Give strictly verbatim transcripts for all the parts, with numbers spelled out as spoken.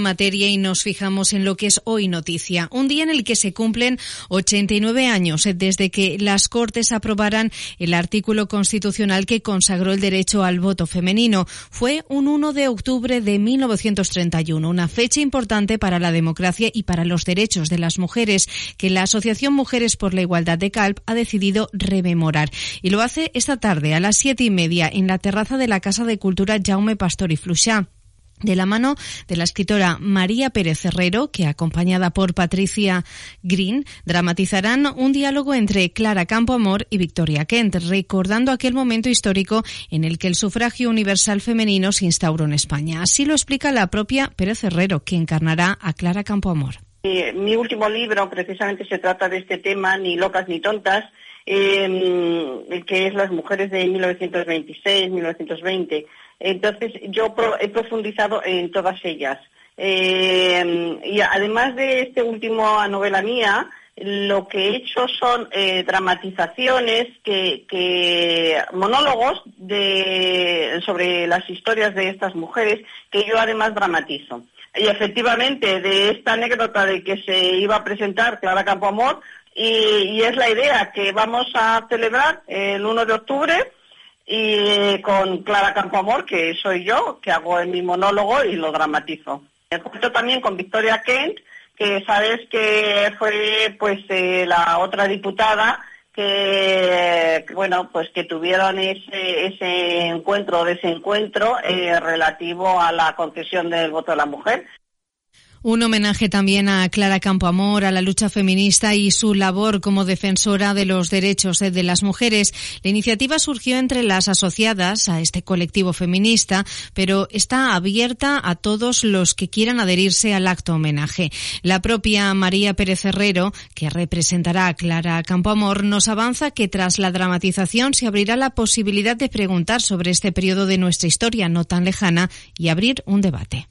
materia y nos fijamos en lo que es hoy noticia. Un día en el que se cumplen ochenta y nueve años desde que las Cortes aprobaran el artículo constitucional que consagró el derecho al voto femenino. Fue un uno de octubre de mil novecientos treinta y uno, una fecha importante para la democracia y para los derechos de las mujeres, que la Asociación Mujeres por la Igualdad de Calp ha decidido rememorar. Y lo hace esta tarde a las siete y media en la terraza de la Casa de Cultura Jaume Pastor i Fluixà, de la mano de la escritora María Pérez Herrero, que acompañada por Patricia Green, dramatizarán un diálogo entre Clara Campoamor y Victoria Kent, recordando aquel momento histórico en el que el sufragio universal femenino se instauró en España. Así lo explica la propia Pérez Herrero, que encarnará a Clara Campoamor. Eh, mi último libro precisamente se trata de este tema, Ni locas ni tontas, eh, que es Las mujeres de mil novecientos veintiséis, mil novecientos veinte. Entonces, yo pro, he profundizado en todas ellas. Eh, y además de esta última novela mía, lo que he hecho son eh, dramatizaciones, que, que monólogos de, sobre las historias de estas mujeres, que yo además dramatizo. Y efectivamente, de esta anécdota de que se iba a presentar Clara Campoamor, y, y es la idea que vamos a celebrar el uno de octubre, y con Clara Campoamor, que soy yo, que hago en mi monólogo y lo dramatizo. Me cuento también con Victoria Kent, que sabes que fue pues eh, la otra diputada que, bueno, pues que tuvieron ese, ese encuentro, desencuentro eh, relativo a la concesión del voto de la mujer. Un homenaje también a Clara Campoamor, a la lucha feminista y su labor como defensora de los derechos de las mujeres. La iniciativa surgió entre las asociadas a este colectivo feminista, pero está abierta a todos los que quieran adherirse al acto homenaje. La propia María Pérez Herrero, que representará a Clara Campoamor, nos avanza que tras la dramatización se abrirá la posibilidad de preguntar sobre este periodo de nuestra historia no tan lejana y abrir un debate.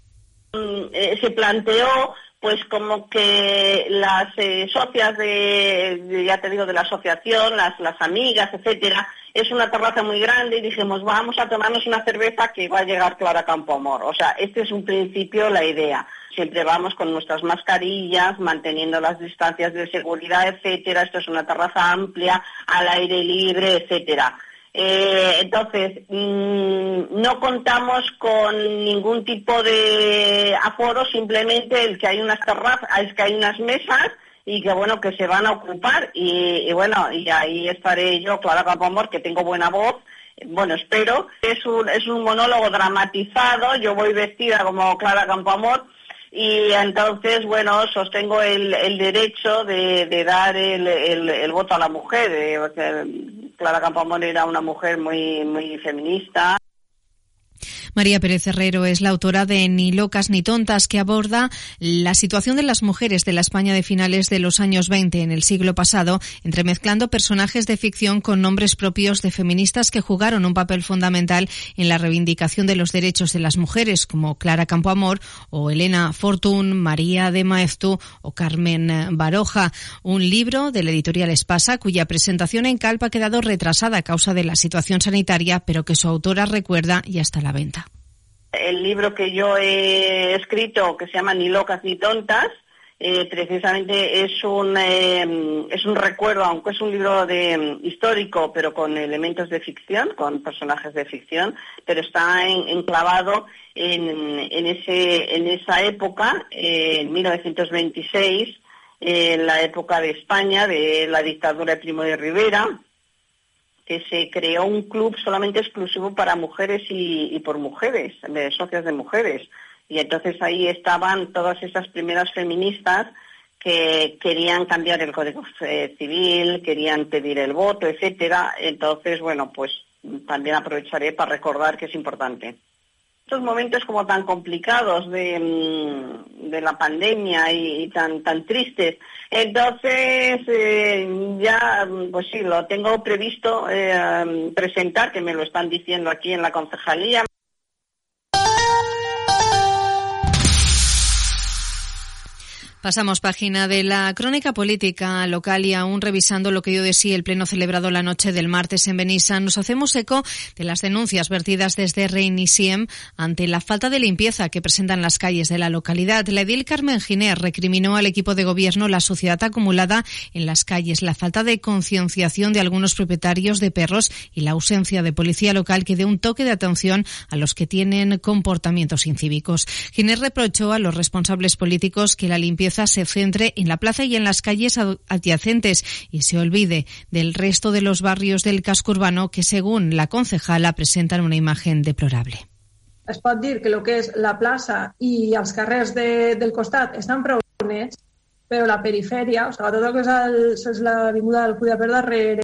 Se planteó pues como que las eh, socias de, de, ya te digo, de la asociación, las, las amigas, etcétera, es una terraza muy grande y dijimos, vamos a tomarnos una cerveza que va a llegar Clara Campoamor. O sea, este es un principio, la idea. Siempre vamos con nuestras mascarillas, manteniendo las distancias de seguridad, etcétera. Esto es una terraza amplia, al aire libre, etcétera. Eh, entonces, mmm, no contamos con ningún tipo de aforo, simplemente el que hay unas terrazas, es que hay unas mesas y que bueno, que se van a ocupar y, y bueno, y ahí estaré yo, Clara Campoamor, que tengo buena voz, bueno, espero. Es un, es un monólogo dramatizado, yo voy vestida como Clara Campoamor. Y entonces, bueno, sostengo el, el derecho de, de dar el, el, el voto a la mujer. Eh, porque Clara Campoamor era una mujer muy, muy feminista. María Pérez Herrero es la autora de Ni locas ni tontas, que aborda la situación de las mujeres de la España de finales de los años veinte en el siglo pasado, entremezclando personajes de ficción con nombres propios de feministas que jugaron un papel fundamental en la reivindicación de los derechos de las mujeres, como Clara Campoamor o Elena Fortún, María de Maeztu o Carmen Baroja. Un libro de la editorial Espasa, cuya presentación en Calp ha quedado retrasada a causa de la situación sanitaria, pero que su autora recuerda y está a la venta. El libro que yo he escrito, que se llama Ni locas ni tontas, eh, precisamente es un eh, es un recuerdo, aunque es un libro de histórico, pero con elementos de ficción, con personajes de ficción, pero está en, enclavado en, en ese en esa época, eh, en mil novecientos veintiséis, eh, en la época de España, de la dictadura de Primo de Rivera, que se creó un club solamente exclusivo para mujeres y, y por mujeres, de socias de mujeres. Y entonces ahí estaban todas esas primeras feministas que querían cambiar el Código Civil, querían pedir el voto, etcétera. Entonces, bueno, pues también aprovecharé para recordar que es importante. Estos momentos como tan complicados de, de la pandemia y, y tan tan tristes, entonces eh, ya pues sí, lo tengo previsto eh, presentar, que me lo están diciendo aquí en la concejalía. Pasamos página de la crónica política local y aún revisando lo que dio de sí el pleno celebrado la noche del martes en Benissa, nos hacemos eco de las denuncias vertidas desde Reiniciem ante la falta de limpieza que presentan las calles de la localidad. La edil Carmen Giner recriminó al equipo de gobierno la suciedad acumulada en las calles, la falta de concienciación de algunos propietarios de perros y la ausencia de policía local que dé un toque de atención a los que tienen comportamientos incívicos. Giner reprochó a los responsables políticos que la limpieza se centre en la plaza y en las calles adyacentes y se olvide del resto de los barrios del casco urbano que, según la concejala, presentan una imagen deplorable. Es pot dir que el que és la plaça i els carrers de, del costat estan prou nets, però la perifèria, o sigui, tot el que és, el, és l'avinguda del Cuida per darrere,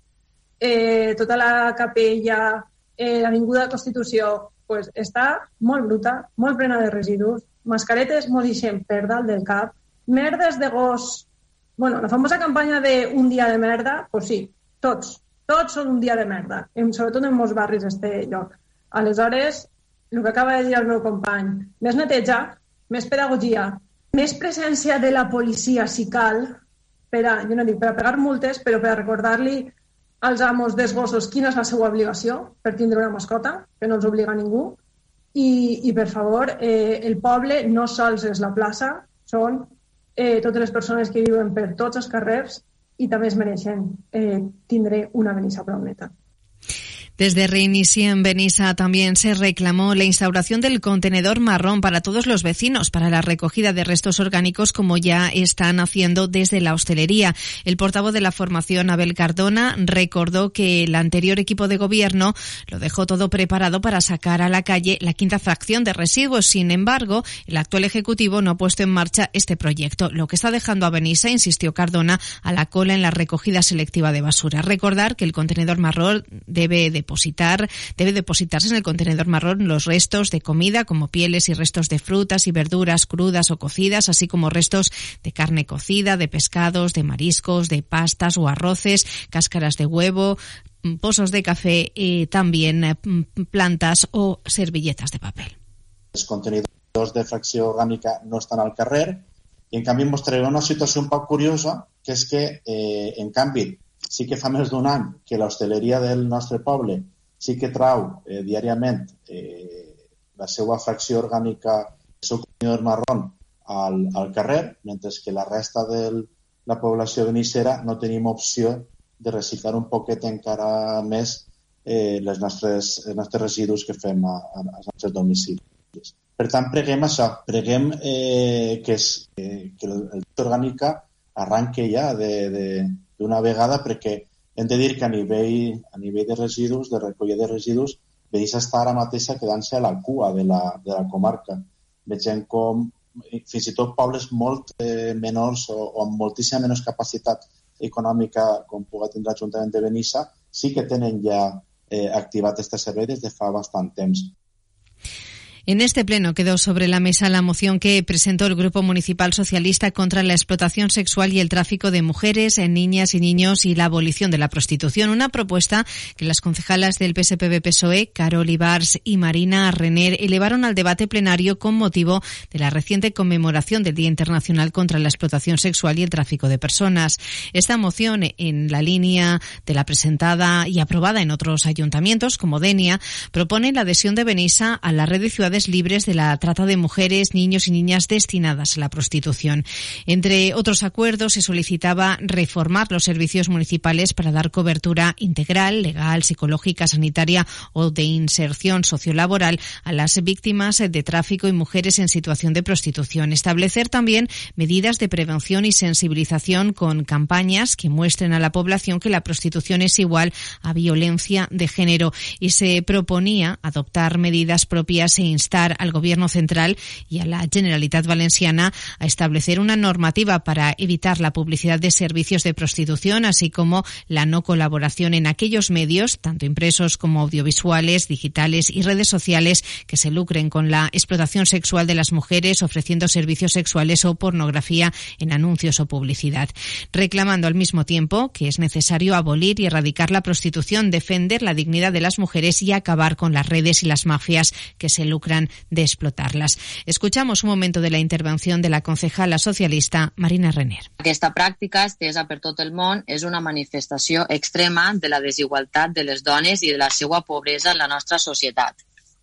eh, tota la capella, eh, l'avinguda de Constitució, pues, està molt bruta, molt plena de residus, mascaretes mos deixem per dalt del cap, merdes de gos. Bueno, la famosa campanya de un dia de merda, pues sí, tots, tots són un dia de merda, sobretot en molts barris d'este lloc. Aleshores, el que acaba de dir el meu company, més neteja, més pedagogia, més presència de la policia si cal, per a, jo no dic per a pegar multes, però per a recordar-li als amos dels gossos quina és la seva obligació per tindre una mascota, que no els obliga ningú, i, i per favor, eh, el poble no sols és la plaça, són eh, totes les persones que viuen per tots els carrers i també es mereixen eh, tindre una Benissa prou neta. Desde Reiniciem Benissa también se reclamó la instauración del contenedor marrón para todos los vecinos para la recogida de restos orgánicos, como ya están haciendo desde la hostelería. El portavoz de la formación, Abel Cardona, recordó que el anterior equipo de gobierno lo dejó todo preparado para sacar a la calle la quinta fracción de residuos. Sin embargo, el actual ejecutivo no ha puesto en marcha este proyecto, lo que está dejando a Benissa, insistió Cardona, a la cola en la recogida selectiva de basura. Recordar que el contenedor marrón debe de Depositar, debe depositarse en el contenedor marrón los restos de comida como pieles y restos de frutas y verduras crudas o cocidas, así como restos de carne cocida, de pescados, de mariscos, de pastas o arroces, cáscaras de huevo, pozos de café y también plantas o servilletas de papel. Els contenidors de fracció orgànica no estan al carrer i en canvi ens trobem una situació un poc curiosa, que és que eh, en canvi sí que fa més d'un any que l'hostaleria del nostre poble sí que trau eh, diàriament eh, la seva fracció orgànica, el seu contenidor marrón al, al carrer, mentre que la resta de la població benissera no tenim opció de reciclar un poquet encara més eh, les nostres, els nostres residus que fem a, a, als nostres domicilis. Per tant, preguem això, preguem eh, que, és, eh, que el, el orgànica arranque ja de, de d'una vegada, perquè hem de dir que a nivell, a nivell de residus, de recollida de residus, Benissa està ara mateixa quedant-se a la cua de la, de la comarca. Vegem com fins i tot pobles molt eh, menors o, o amb moltíssima menys capacitat econòmica com pugui tindre l'Ajuntament de Benissa, sí que tenen ja eh, activat aquest servei des de fa bastant temps. En este pleno quedó sobre la mesa la moción que presentó el Grupo Municipal Socialista contra la explotación sexual y el tráfico de mujeres, niñas y niños y la abolición de la prostitución. Una propuesta que las concejalas del P S P B P S O E, Carol Ibars y Marina Renner, elevaron al debate plenario con motivo de la reciente conmemoración del Día Internacional contra la Explotación Sexual y el Tráfico de Personas. Esta moción, en la línea de la presentada y aprobada en otros ayuntamientos, como Denia, propone la adhesión de Benissa a la red de ciudades libres de la trata de mujeres, niños y niñas destinadas a la prostitución. Entre otros acuerdos, se solicitaba reformar los servicios municipales para dar cobertura integral, legal, psicológica, sanitaria o de inserción sociolaboral a las víctimas de tráfico y mujeres en situación de prostitución. Establecer también medidas de prevención y sensibilización con campañas que muestren a la población que la prostitución es igual a violencia de género, y se proponía adoptar medidas propias e instar al Gobierno central y a la Generalitat Valenciana a establecer una normativa para evitar la publicidad de servicios de prostitución, así como la no colaboración en aquellos medios, tanto impresos como audiovisuales, digitales y redes sociales, que se lucren con la explotación sexual de las mujeres ofreciendo servicios sexuales o pornografía en anuncios o publicidad. Reclamando al mismo tiempo que es necesario abolir y erradicar la prostitución, defender la dignidad de las mujeres y acabar con las redes y las mafias que se lucran lucran de explotarlas. Escuchamos un momento de la intervención de la concejala socialista Marina Renner. Aquesta pràctica, estesa per tot el món, és una manifestació extrema de la desigualtat de les dones i de la seva pobresa en la nostra societat.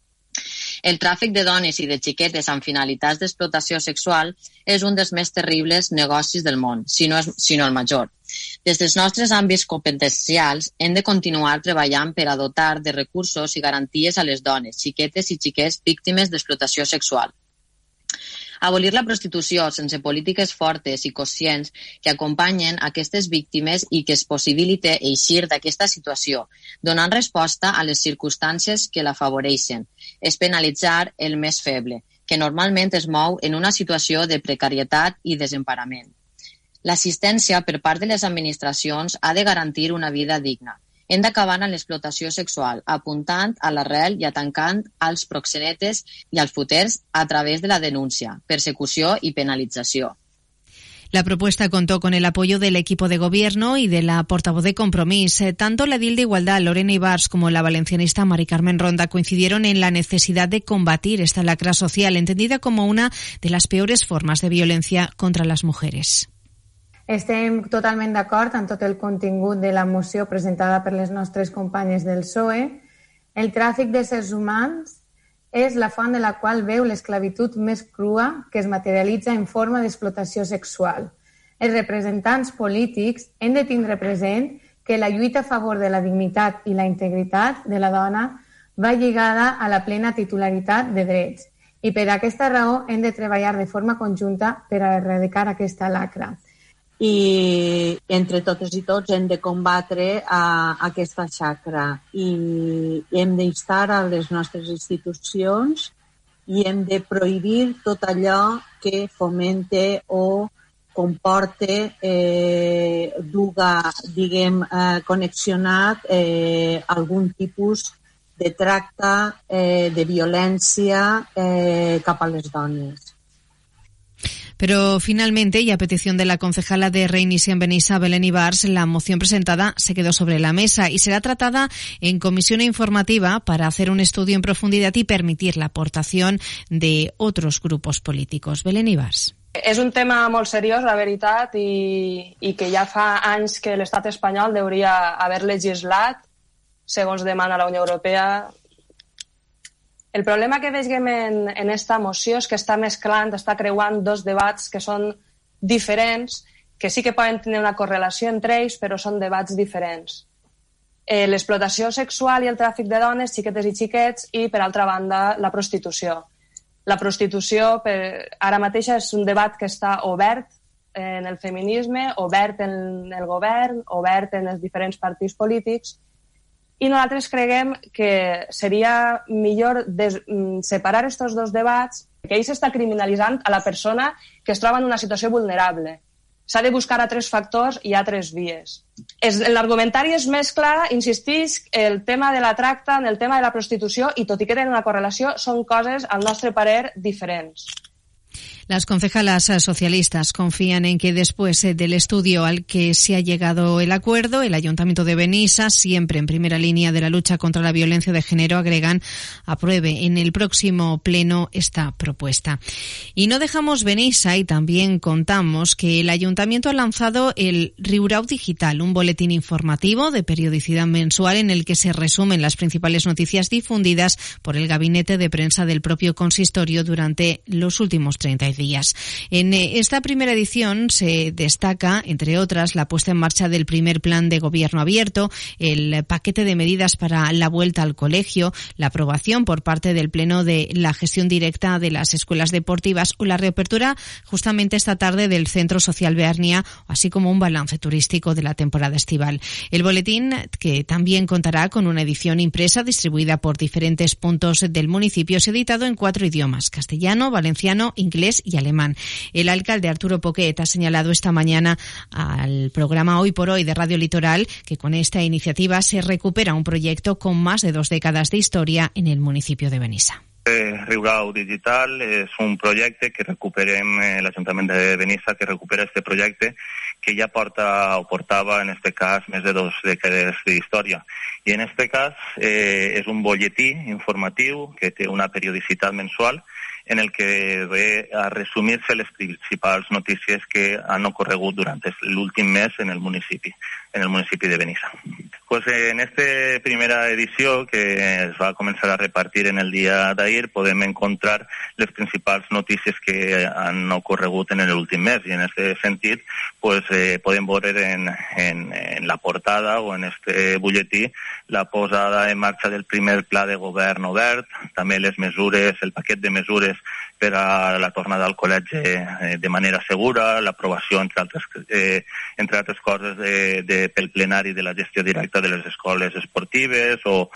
El tràfic de dones i de xiquetes amb finalitats d'explotació sexual és un dels més terribles negocis del món, si no, és, si no el major. Des dels nostres àmbits competencials hem de continuar treballant per a dotar de recursos i garanties a les dones, xiquetes i xiquets víctimes d'explotació sexual. Abolir la prostitució sense polítiques fortes i conscients que acompanyen aquestes víctimes i que es possibilite eixir d'aquesta situació, donant resposta a les circumstàncies que l'afavoreixen. És penalitzar el més feble, que normalment es mou en una situació de precarietat i desemparament. L'assistència per part de les administracions ha de garantir una vida digna. Hem d'acabar amb l'explotació sexual, apuntant a l'arrel i atancant als proxenetes i als futers a través de la denúncia, persecució y penalització. La propuesta contó con el apoyo del equipo de gobierno y de la portavoz de Compromís. Tanto la edil de Igualdad, Lorena Ibars, como la valencianista Mari Carmen Ronda coincidieron en la necesidad de combatir esta lacra social, entendida como una de las peores formas de violencia contra las mujeres. Estem totalment d'acord amb tot el contingut de la moció presentada per les nostres companyes del P S O E. El tràfic d'éssers humans és la font de la qual veu l'esclavitud més crua que es materialitza en forma d'explotació sexual. Els representants polítics hem de tindre present que la lluita a favor de la dignitat i la integritat de la dona va lligada a la plena titularitat de drets i per aquesta raó hem de treballar de forma conjunta per a erradicar aquesta lacra. I entre totes i tots hem de combatre a, a aquesta xacra i hem d'instar a les nostres institucions i hem de prohibir tot allò que fomente o comporte, eh, duga, diguem, eh, connexionat eh, algun tipus de tracte, eh, de violència eh, cap a les dones. Pero finalmente, y a petición de la concejala de Reinisia en Benissa, Belén Ibars, la moción presentada se quedó sobre la mesa y será tratada en comisión informativa para hacer un estudio en profundidad y permitir la aportación de otros grupos políticos. Belén Ibars. És un tema molt seriós, la veritat, i, i que ja fa anys que l'estat espanyol hauria haver legislat, segons demana la Unió Europea. El problema que veiem en, en esta moció és que està mesclant, està creuant dos debats que són diferents, que sí que poden tenir una correlació entre ells, però són debats diferents. Eh, l'explotació sexual i el tràfic de dones, xiquetes i xiquets, i, per altra banda, la prostitució. La prostitució, per, ara mateix, és un debat que està obert en el feminisme, obert en el govern, obert en els diferents partits polítics, i nosaltres creguem que seria millor des, separar aquests dos debats, que ell s'està criminalitzant a la persona que es troba en una situació vulnerable. S'ha de buscar a tres factors i a tres vies. L'argumentari és més clar, insistís, el tema de la tracta, en el tema de la prostitució, i tot i que tenen una correlació, són coses, al nostre parer, diferents. Las concejalas socialistas confían en que después del estudio al que se ha llegado el acuerdo, el Ayuntamiento de Benissa, siempre en primera línea de la lucha contra la violencia de género, agregan, apruebe en el próximo pleno esta propuesta. Y no dejamos Benissa y también contamos que el Ayuntamiento ha lanzado el Riurau Digital, un boletín informativo de periodicidad mensual en el que se resumen las principales noticias difundidas por el gabinete de prensa del propio consistorio durante los últimos treinta días. días. En esta primera edición se destaca, entre otras, la puesta en marcha del primer plan de gobierno abierto, el paquete de medidas para la vuelta al colegio, la aprobación por parte del Pleno de la gestión directa de las escuelas deportivas o la reapertura justamente esta tarde del Centro Social Bearnia, así como un balance turístico de la temporada estival. El boletín, que también contará con una edición impresa distribuida por diferentes puntos del municipio, es editado en cuatro idiomas: castellano, valenciano, inglés y alemán. El alcalde Arturo Poquet ha señalado esta mañana al programa Hoy por Hoy de Radio Litoral que con esta iniciativa se recupera un proyecto con más de dos décadas de historia en el municipio de Benissa. Riurau Digital és un projecte que recuperem, eh, l'Ajuntament de Benissa, que recupera este projecte que ja porta o portava, en este cas, més de dos dècades d'història. I en este cas eh, és un bolletí informatiu que té una periodicitat mensual en el que ve a resumir-se les principals notícies que han ocorregut durant l'últim mes en el municipi, en el municipi de Benissa. Pues en esta primera edició, que es va començar a repartir en el dia d'ahir, podem encontrar les principals notícies que han ocorregut en l'últim mes, i en aquest sentit pues, eh, podem veure en, en, en la portada o en este butlletí la posada en marxa del primer pla de govern obert, també les mesures, el paquet de mesures per a la tornada al col·legi eh, de manera segura, l'aprovació, entre altres, eh, entre altres coses, de, de, pel plenari de la gestió directa de les escoles esportives o...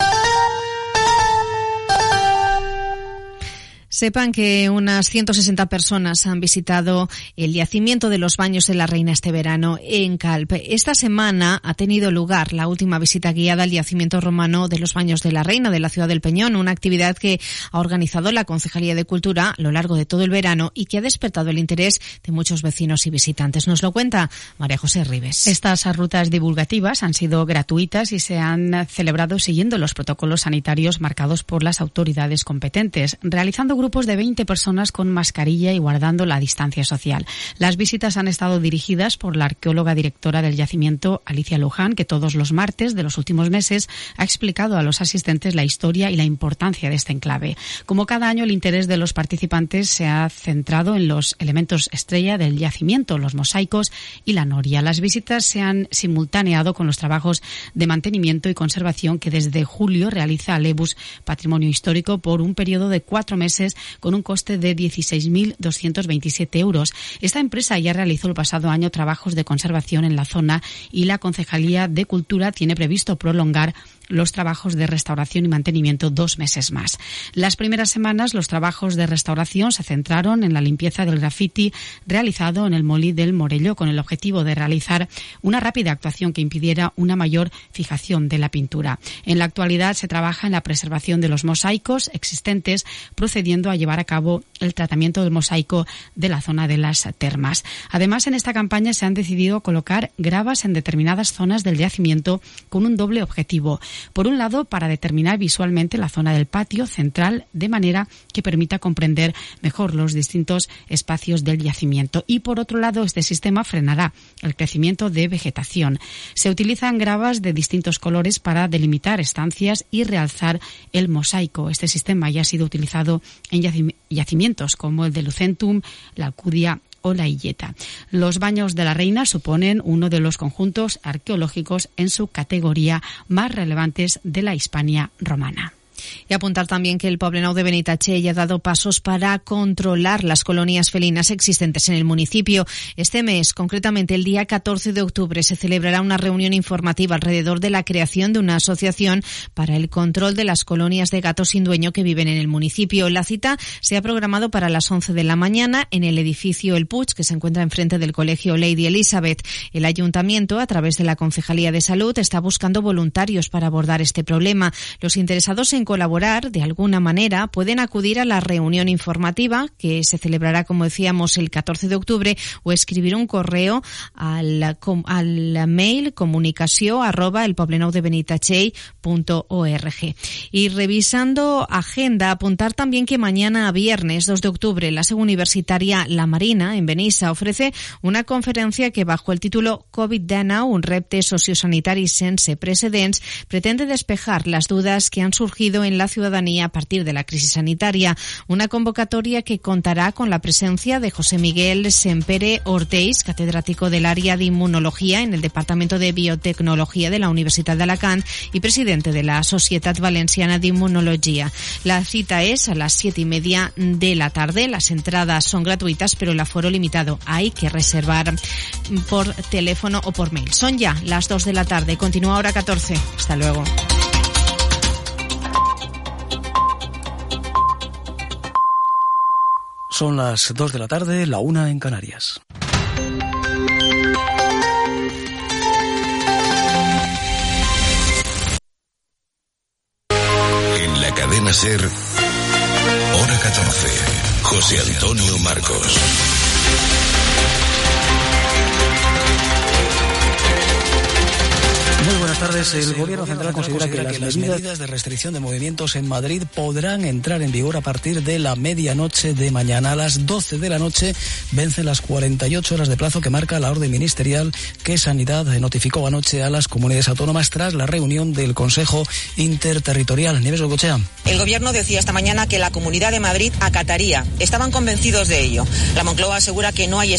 Sepan que unas ciento sesenta personas han visitado el yacimiento de los Baños de la Reina este verano en Calp. Esta semana ha tenido lugar la última visita guiada al yacimiento romano de los Baños de la Reina de la ciudad del Peñón, una actividad que ha organizado la Concejalía de Cultura a lo largo de todo el verano y que ha despertado el interés de muchos vecinos y visitantes. Nos lo cuenta María José Ribes. Estas rutas divulgativas han sido gratuitas y se han celebrado siguiendo los protocolos sanitarios marcados por las autoridades competentes, realizando grupos de veinte personas con mascarilla y guardando la distancia social. Las visitas han estado dirigidas por la arqueóloga directora del yacimiento, Alicia Luján, que todos los martes de los últimos meses ha explicado a los asistentes la historia y la importancia de este enclave. Como cada año, el interés de los participantes se ha centrado en los elementos estrella del yacimiento, los mosaicos y la noria. Las visitas se han simultaneado con los trabajos de mantenimiento y conservación que desde julio realiza Alebus Patrimonio Histórico por un periodo de cuatro meses con un coste de dieciséis mil doscientos veintisiete euros. Esta empresa ya realizó el pasado año trabajos de conservación en la zona y la Concejalía de Cultura tiene previsto prolongar los trabajos de restauración y mantenimiento dos meses más. Las primeras semanas los trabajos de restauración se centraron en la limpieza del grafiti realizado en el Molí del Morello con el objetivo de realizar una rápida actuación que impidiera una mayor fijación de la pintura. En la actualidad se trabaja en la preservación de los mosaicos existentes, procediendo a llevar a cabo el tratamiento del mosaico de la zona de las termas. Además, en esta campaña se han decidido colocar gravas en determinadas zonas del yacimiento con un doble objetivo. Por un lado, para determinar visualmente la zona del patio central de manera que permita comprender mejor los distintos espacios del yacimiento. Y por otro lado, este sistema frenará el crecimiento de vegetación. Se utilizan gravas de distintos colores para delimitar estancias y realzar el mosaico. Este sistema ya ha sido utilizado en yacimientos como el de Lucentum, la Alcudia o la Illeta. Los Baños de la Reina suponen uno de los conjuntos arqueológicos en su categoría más relevantes de la Hispania romana. Y apuntar también que el Poblenou de Benitatxell ha dado pasos para controlar las colonias felinas existentes en el municipio. Este mes, concretamente el día catorce de octubre, se celebrará una reunión informativa alrededor de la creación de una asociación para el control de las colonias de gatos sin dueño que viven en el municipio. La cita se ha programado para las once de la mañana en el edificio El Puig, que se encuentra enfrente del Colegio Lady Elizabeth. El Ayuntamiento, a través de la Concejalía de Salud, está buscando voluntarios para abordar este problema. Los interesados en colaborar de alguna manera pueden acudir a la reunión informativa que se celebrará, como decíamos, el catorce de octubre o escribir un correo al, al mail comunicació arroba elpoblenoudebenitachell.org. Y revisando agenda, apuntar también que mañana viernes dos de octubre la seu universitaria La Marina en Benissa ofrece una conferencia que bajo el título COVID dinou, un repte sociosanitari sense precedents, pretende despejar las dudas que han surgido en la ciudadanía a partir de la crisis sanitaria. Una convocatoria que contará con la presencia de José Miguel Sempere Orteix, catedrático del área de inmunología en el Departamento de Biotecnología de la Universidad de Alacant y presidente de la Societat Valenciana de Inmunología. La cita es a las siete y media de la tarde. Las entradas son gratuitas, pero el aforo limitado. Hay que reservar por teléfono o por mail. Son ya las dos de la tarde. Continúa hora catorce. Hasta luego. Son las dos de la tarde, la una en Canarias. En la cadena SER, catorce. José Antonio Marcos. Muy buenas tardes. El Gobierno Central considera que las medidas de restricción de movimientos en Madrid podrán entrar en vigor a partir de la medianoche de mañana. A las doce de la noche vencen las cuarenta y ocho horas de plazo que marca la orden ministerial que Sanidad notificó anoche a las comunidades autónomas tras la reunión del Consejo Interterritorial. Nieves Olcochea. El Gobierno decía esta mañana que la Comunidad de Madrid acataría. Estaban convencidos de ello. La Moncloa asegura que no hay